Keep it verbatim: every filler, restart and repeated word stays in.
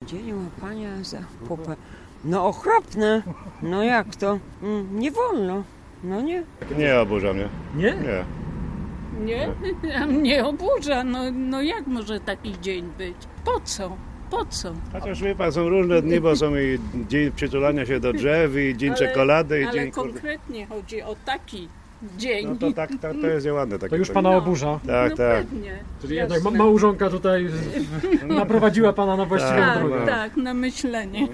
Dzień łapania za pupę. No okropne. No jak to? Mm, nie wolno. No nie. Nie oburza mnie. Nie? Nie. Nie? A mnie oburza. No, no jak może taki dzień być? Po co? Po co? Chociaż wie pan, są różne dni, bo są i dzień przytulania się do drzew, i dzień Ale- czekolady, i Ale dzień... kurde- konkretnie chodzi o taki dzień. No to tak, to, to jest ładne takie. To już coś. pana No. oburza. Tak, no tak. Pewnie. Czyli Jasne. jednak ma- małżonka tutaj naprowadziła pana na właściwą Tak, drogę. Tak, tak, na myślenie.